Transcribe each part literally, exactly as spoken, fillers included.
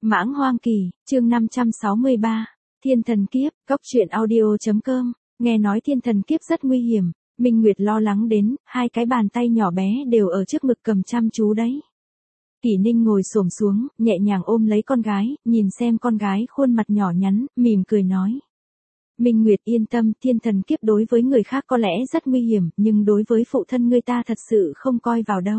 Mãng Hoang Kỳ, chương năm trăm sáu mươi ba, Thiên Thần Kiếp, Cốc truyện audio.com, nghe nói Thiên Thần Kiếp rất nguy hiểm, Minh Nguyệt lo lắng đến, hai cái bàn tay nhỏ bé đều ở trước ngực cầm chăm chú đấy. Kỷ Ninh ngồi xổm xuống, nhẹ nhàng ôm lấy con gái, nhìn xem con gái khuôn mặt nhỏ nhắn, mỉm cười nói. Minh Nguyệt yên tâm, Thiên Thần Kiếp đối với người khác có lẽ rất nguy hiểm, nhưng đối với phụ thân ngươi ta thật sự không coi vào đâu.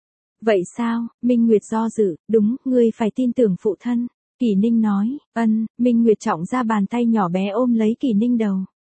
Vậy sao? Minh Nguyệt do dự, đúng, ngươi phải tin tưởng phụ thân. Kỷ Ninh nói, ân, Minh Nguyệt trọng ra bàn tay nhỏ bé ôm lấy Kỷ Ninh đầu.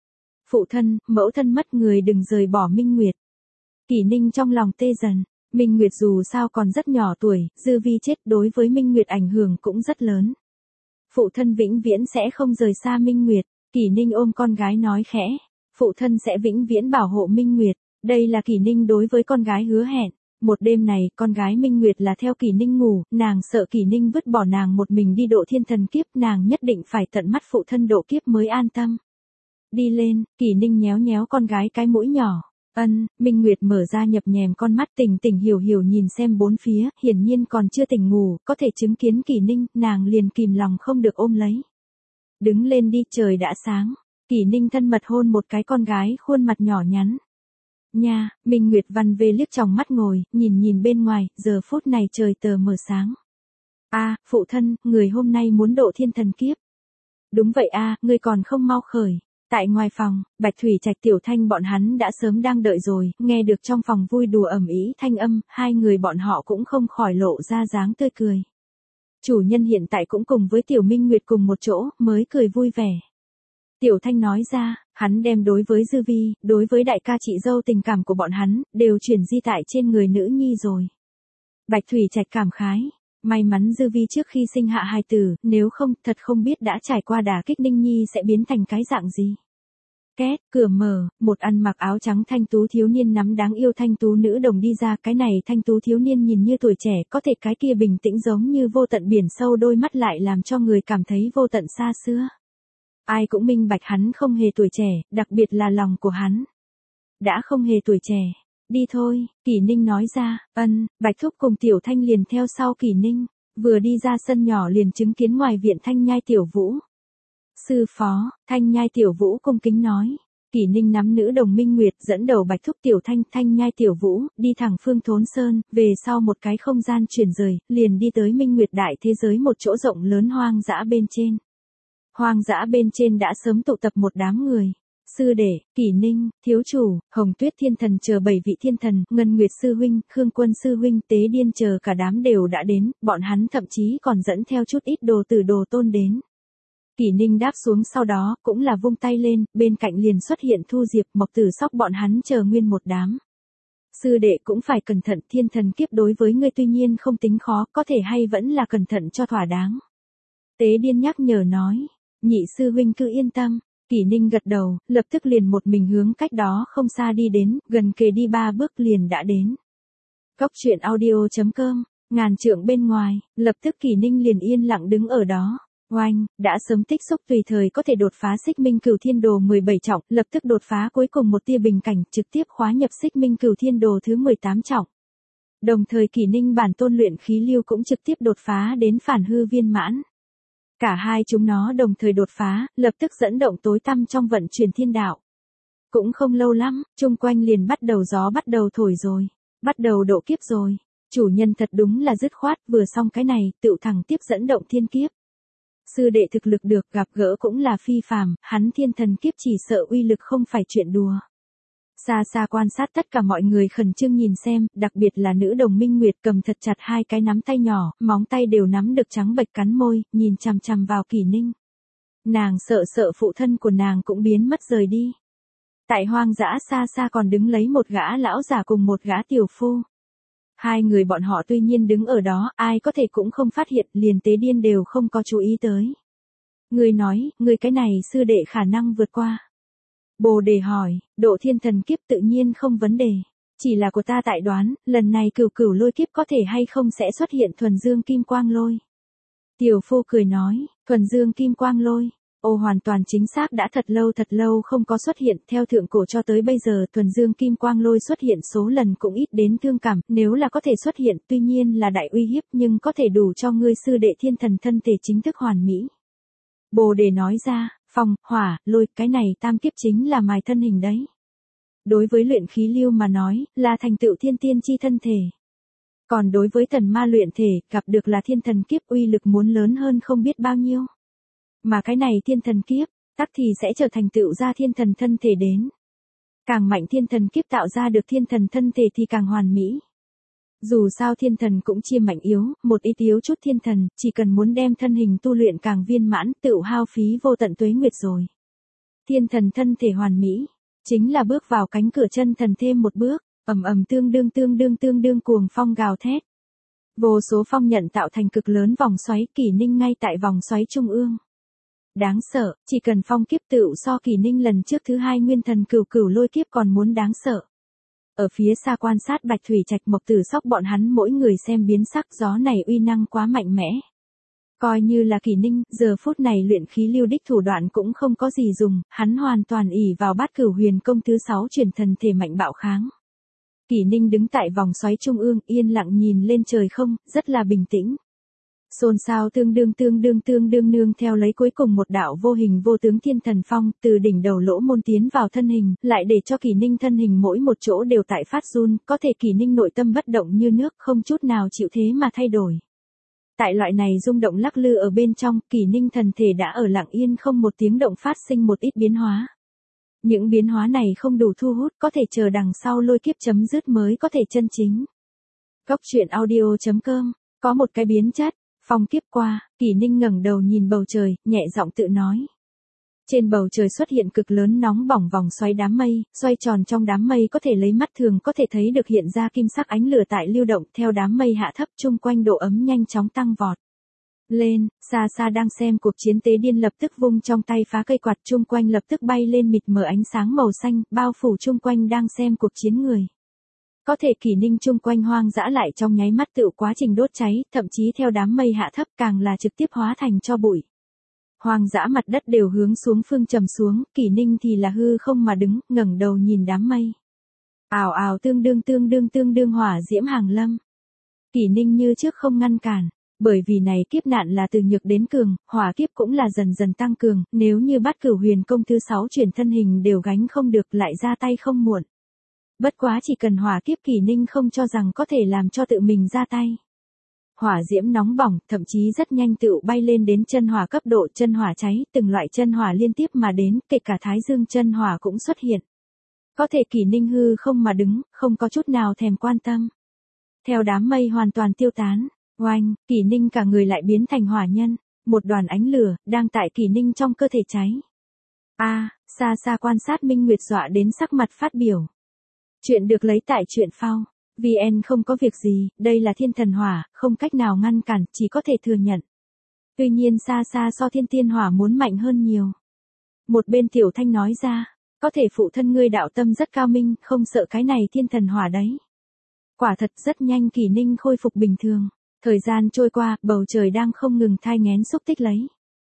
Phụ thân, mẫu thân mất người đừng rời bỏ Minh Nguyệt. Kỷ Ninh trong lòng tê dần, Minh Nguyệt dù sao còn rất nhỏ tuổi, Dư Vi chết đối với Minh Nguyệt ảnh hưởng cũng rất lớn. Phụ thân vĩnh viễn sẽ không rời xa Minh Nguyệt, Kỷ Ninh ôm con gái nói khẽ, phụ thân sẽ vĩnh viễn bảo hộ Minh Nguyệt, đây là Kỷ Ninh đối với con gái hứa hẹn. Một đêm này, con gái Minh Nguyệt là theo Kỷ Ninh ngủ, nàng sợ Kỷ Ninh vứt bỏ nàng một mình đi độ Thiên Thần Kiếp, nàng nhất định phải tận mắt phụ thân độ kiếp mới an tâm. Đi lên, Kỷ Ninh nhéo nhéo con gái cái mũi nhỏ. Ân, Minh Nguyệt mở ra nhập nhèm con mắt tỉnh tỉnh hiểu hiểu nhìn xem bốn phía, hiển nhiên còn chưa tỉnh ngủ, có thể chứng kiến Kỷ Ninh, nàng liền kìm lòng không được ôm lấy. Đứng lên đi, trời đã sáng. Kỷ Ninh thân mật hôn một cái con gái khuôn mặt nhỏ nhắn. Nha, Minh Nguyệt Văn về liếc tròng mắt ngồi, nhìn nhìn bên ngoài, giờ phút này trời tờ mờ sáng. A, à, phụ thân, người hôm nay muốn độ Thiên Thần Kiếp. Đúng vậy a, à, người còn không mau khởi. Tại ngoài phòng, Bạch Thủy Trạch Tiểu Thanh bọn hắn đã sớm đang đợi rồi, nghe được trong phòng vui đùa ầm ĩ thanh âm, hai người bọn họ cũng không khỏi lộ ra dáng tươi cười. Chủ nhân hiện tại cũng cùng với Tiểu Minh Nguyệt cùng một chỗ, mới cười vui vẻ. Tiểu Thanh nói ra, hắn đem đối với Dư Vi, đối với đại ca chị dâu tình cảm của bọn hắn, đều chuyển di tại trên người nữ nhi rồi. Bạch Thủy Trạch cảm khái, may mắn Dư Vi trước khi sinh hạ hài tử, nếu không, thật không biết đã trải qua đả kích Ninh Nhi sẽ biến thành cái dạng gì. Két, cửa mở, một ăn mặc áo trắng thanh tú thiếu niên nắm đáng yêu thanh tú nữ đồng đi ra, cái này thanh tú thiếu niên nhìn như tuổi trẻ, có thể cái kia bình tĩnh giống như vô tận biển sâu, đôi mắt lại làm cho người cảm thấy vô tận xa xưa. Ai cũng minh bạch hắn không hề tuổi trẻ, đặc biệt là lòng của hắn. Đã không hề tuổi trẻ. Đi thôi, Kỷ Ninh nói ra, ân, Bạch Thúc cùng Tiểu Thanh liền theo sau Kỷ Ninh, vừa đi ra sân nhỏ liền chứng kiến ngoài viện Thanh Nhai Tiểu Vũ. Sư phó, Thanh Nhai Tiểu Vũ cung kính nói. Kỷ Ninh nắm nữ đồng Minh Nguyệt dẫn đầu Bạch Thúc Tiểu Thanh, Thanh Nhai Tiểu Vũ, đi thẳng Phương Thốn Sơn, về sau một cái không gian chuyển rời, liền đi tới Minh Nguyệt đại thế giới một chỗ rộng lớn hoang dã bên trên. Hoang dã bên trên đã sớm tụ tập một đám người. Sư đệ, Kỷ Ninh, thiếu chủ, Hồng Tuyết Thiên Thần chờ bảy vị thiên thần, Ngân Nguyệt sư huynh, Khương Quân sư huynh, Tế Điên chờ cả đám đều đã đến, bọn hắn thậm chí còn dẫn theo chút ít đồ tử đồ tôn đến. Kỷ Ninh đáp xuống sau đó, cũng là vung tay lên, bên cạnh liền xuất hiện Thu Diệp, Mộc Tử Sóc bọn hắn chờ nguyên một đám. Sư đệ cũng phải cẩn thận, Thiên Thần Kiếp đối với ngươi tuy nhiên không tính khó, có thể hay vẫn là cẩn thận cho thỏa đáng. Tế Điên nhắc nhở nói. Nhị sư huynh cứ yên tâm. Kỷ Ninh gật đầu, lập tức liền một mình hướng cách đó không xa đi đến, gần kề đi ba bước liền đã đến. Cốc truyện audio.com, ngàn trượng bên ngoài, lập tức Kỷ Ninh liền yên lặng đứng ở đó. Oanh, đã sớm tích xúc tùy thời có thể đột phá Xích Minh Cửu Thiên Đồ mười bảy trọng, lập tức đột phá cuối cùng một tia bình cảnh, trực tiếp khóa nhập Xích Minh Cửu Thiên Đồ thứ mười tám trọng. Đồng thời Kỷ Ninh bản tôn luyện khí lưu cũng trực tiếp đột phá đến phản hư viên mãn. Cả hai chúng nó đồng thời đột phá, lập tức dẫn động tối tăm trong vận chuyển thiên đạo. Cũng không lâu lắm, chung quanh liền bắt đầu gió bắt đầu thổi rồi, bắt đầu độ kiếp rồi. Chủ nhân thật đúng là dứt khoát, vừa xong cái này, tựu thẳng tiếp dẫn động thiên kiếp. Sư đệ thực lực được, gặp gỡ cũng là phi phàm, hắn Thiên Thần Kiếp chỉ sợ uy lực không phải chuyện đùa. Xa xa quan sát tất cả mọi người khẩn trương nhìn xem, đặc biệt là nữ đồng Minh Nguyệt cầm thật chặt hai cái nắm tay nhỏ, móng tay đều nắm được trắng bệch cắn môi, nhìn chằm chằm vào Kỷ Ninh. Nàng sợ sợ phụ thân của nàng cũng biến mất rời đi. Tại hoang dã xa xa còn đứng lấy một gã lão già cùng một gã tiểu phu. Hai người bọn họ tuy nhiên đứng ở đó, ai có thể cũng không phát hiện, liền Tế Điên đều không có chú ý tới. Người nói, người cái này sư đệ khả năng vượt qua. Bồ Đề hỏi, độ Thiên Thần Kiếp tự nhiên không vấn đề. Chỉ là của ta tại đoán, lần này cửu cửu lôi kiếp có thể hay không sẽ xuất hiện thuần dương kim quang lôi. Tiểu phu cười nói, thuần dương kim quang lôi. Ô hoàn toàn chính xác đã thật lâu thật lâu không có xuất hiện, theo thượng cổ cho tới bây giờ thuần dương kim quang lôi xuất hiện số lần cũng ít đến thương cảm, nếu là có thể xuất hiện tuy nhiên là đại uy hiếp nhưng có thể đủ cho ngươi sư đệ thiên thần thân thể chính thức hoàn mỹ. Bồ đề nói ra, phong, hỏa, lôi, cái này tam kiếp chính là mài thân hình đấy. Đối với luyện khí lưu mà nói, là thành tựu thiên tiên chi thân thể. Còn đối với thần ma luyện thể, gặp được là thiên thần kiếp uy lực muốn lớn hơn không biết bao nhiêu. Mà cái này thiên thần kiếp, tắc thì sẽ trở thành tựu ra thiên thần thân thể đến. Càng mạnh thiên thần kiếp tạo ra được thiên thần thân thể thì càng hoàn mỹ. Dù sao thiên thần cũng chia mạnh yếu, một ít yếu chút thiên thần, chỉ cần muốn đem thân hình tu luyện càng viên mãn tựu hao phí vô tận tuế nguyệt rồi. Thiên thần thân thể hoàn mỹ, chính là bước vào cánh cửa chân thần thêm một bước, ầm ầm tương đương tương đương tương đương cuồng phong gào thét. Vô số phong nhận tạo thành cực lớn vòng xoáy, Kỷ Ninh ngay tại vòng xoáy trung ương. Đáng sợ, chỉ cần phong kiếp tựu so Kỷ Ninh lần trước thứ hai nguyên thần cửu cửu lôi kiếp còn muốn đáng sợ. Ở phía xa quan sát Bạch Thủy Trạch Mộc Tử Sóc bọn hắn mỗi người xem biến sắc, gió này uy năng quá mạnh mẽ. Coi như là Kỷ Ninh, giờ phút này luyện khí lưu đích thủ đoạn cũng không có gì dùng, hắn hoàn toàn ỷ vào Bát Cửu Huyền Công thứ sáu chuyển thần thể mạnh bạo kháng. Kỷ Ninh đứng tại vòng xoáy trung ương, yên lặng nhìn lên trời không, rất là bình tĩnh. Xôn xao tương đương tương đương tương đương nương theo lấy cuối cùng một đạo vô hình vô tướng thiên thần phong từ đỉnh đầu lỗ môn tiến vào thân hình, lại để cho Kỷ Ninh thân hình mỗi một chỗ đều tại phát run, có thể Kỷ Ninh nội tâm bất động như nước, không chút nào chịu thế mà thay đổi. Tại loại này rung động lắc lư ở bên trong, Kỷ Ninh thần thể đã ở lặng yên không một tiếng động phát sinh một ít biến hóa. Những biến hóa này không đủ thu hút, có thể chờ đằng sau lôi kiếp chấm dứt mới có thể chân chính. Góc truyện audio chấm com, có một cái biến chất, phong kiếp qua, Kỷ Ninh ngẩng đầu nhìn bầu trời, nhẹ giọng tự nói. Trên bầu trời xuất hiện cực lớn nóng bỏng vòng xoáy đám mây, xoay tròn trong đám mây có thể lấy mắt thường có thể thấy được hiện ra kim sắc ánh lửa tại lưu động, theo đám mây hạ thấp chung quanh độ ấm nhanh chóng tăng vọt. Lên, xa xa đang xem cuộc chiến tế điên lập tức vung trong tay phá cây quạt chung quanh lập tức bay lên mịt mờ ánh sáng màu xanh, bao phủ chung quanh đang xem cuộc chiến người. Có thể Kỷ Ninh chung quanh hoang dã lại trong nháy mắt tự quá trình đốt cháy, thậm chí theo đám mây hạ thấp càng là trực tiếp hóa thành tro bụi. Hoang dã mặt đất đều hướng xuống phương trầm xuống, Kỷ Ninh thì là hư không mà đứng, ngẩng đầu nhìn đám mây. Ào ào tương đương tương đương tương đương hỏa diễm hàng lâm. Kỷ Ninh như trước không ngăn cản, bởi vì này kiếp nạn là từ nhược đến cường, hỏa kiếp cũng là dần dần tăng cường, nếu như Bát Cửu Huyền Công thứ sáu chuyển thân hình đều gánh không được lại ra tay không muộn. Bất quá chỉ cần hỏa kiếp Kỷ Ninh không cho rằng có thể làm cho tự mình ra tay. Hỏa diễm nóng bỏng, thậm chí rất nhanh tựu bay lên đến chân hỏa cấp độ, chân hỏa cháy, từng loại chân hỏa liên tiếp mà đến, kể cả Thái Dương chân hỏa cũng xuất hiện. Có thể Kỷ Ninh hư không mà đứng, không có chút nào thèm quan tâm. Theo đám mây hoàn toàn tiêu tán, oanh, Kỷ Ninh cả người lại biến thành hỏa nhân, một đoàn ánh lửa đang tại Kỷ Ninh trong cơ thể cháy. A, à, xa xa quan sát Minh Nguyệt dọa đến sắc mặt phát biểu. Chuyện được lấy tại truyện phao. vê en không có việc gì, đây là thiên thần hỏa, không cách nào ngăn cản, chỉ có thể thừa nhận. Tuy nhiên xa xa so thiên tiên hỏa muốn mạnh hơn nhiều. Một bên Tiểu Thanh nói ra, có thể phụ thân ngươi đạo tâm rất cao minh, không sợ cái này thiên thần hỏa đấy. Quả thật rất nhanh Kỷ Ninh khôi phục bình thường. Thời gian trôi qua, bầu trời đang không ngừng thai nghén xúc tích lấy.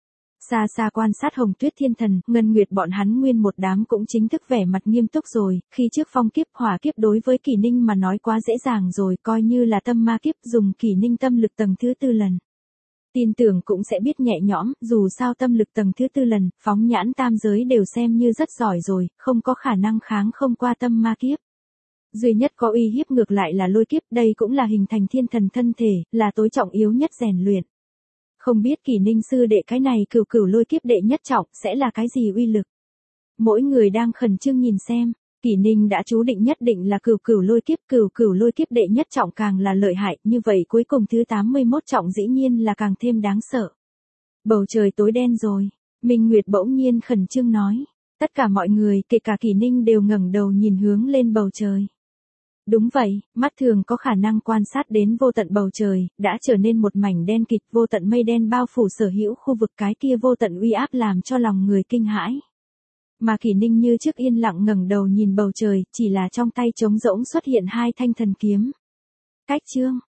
Xa xa quan sát Hồng Tuyết Thiên Thần, Ngân Nguyệt bọn hắn nguyên một đám cũng chính thức vẻ mặt nghiêm túc rồi, khi trước phong kiếp hỏa kiếp đối với Kỷ Ninh mà nói quá dễ dàng rồi, coi như là tâm ma kiếp dùng Kỷ Ninh tâm lực tầng thứ tư lần. Tin tưởng cũng sẽ biết nhẹ nhõm, dù sao tâm lực tầng thứ tư lần, phóng nhãn tam giới đều xem như rất giỏi rồi, không có khả năng kháng không qua tâm ma kiếp. Duy nhất có uy hiếp ngược lại là lôi kiếp, đây cũng là hình thành thiên thần thân thể, là tối trọng yếu nhất rèn luyện. Không biết Kỷ Ninh sư đệ cái này cửu cửu lôi kiếp đệ nhất trọng sẽ là cái gì uy lực. Mỗi người đang khẩn trương nhìn xem, Kỷ Ninh đã chú định nhất định là cửu cửu lôi kiếp, cửu cửu lôi kiếp đệ nhất trọng càng là lợi hại, như vậy cuối cùng thứ tám mươi mốt trọng dĩ nhiên là càng thêm đáng sợ. Bầu trời tối đen rồi, Minh Nguyệt bỗng nhiên khẩn trương nói, tất cả mọi người, kể cả Kỷ Ninh đều ngẩng đầu nhìn hướng lên bầu trời. Đúng vậy, mắt thường có khả năng quan sát đến vô tận bầu trời, đã trở nên một mảnh đen kịt, vô tận mây đen bao phủ sở hữu khu vực, cái kia vô tận uy áp làm cho lòng người kinh hãi. Mà Kỷ Ninh như trước yên lặng ngẩng đầu nhìn bầu trời, chỉ là trong tay trống rỗng xuất hiện hai thanh thần kiếm. Cách chương,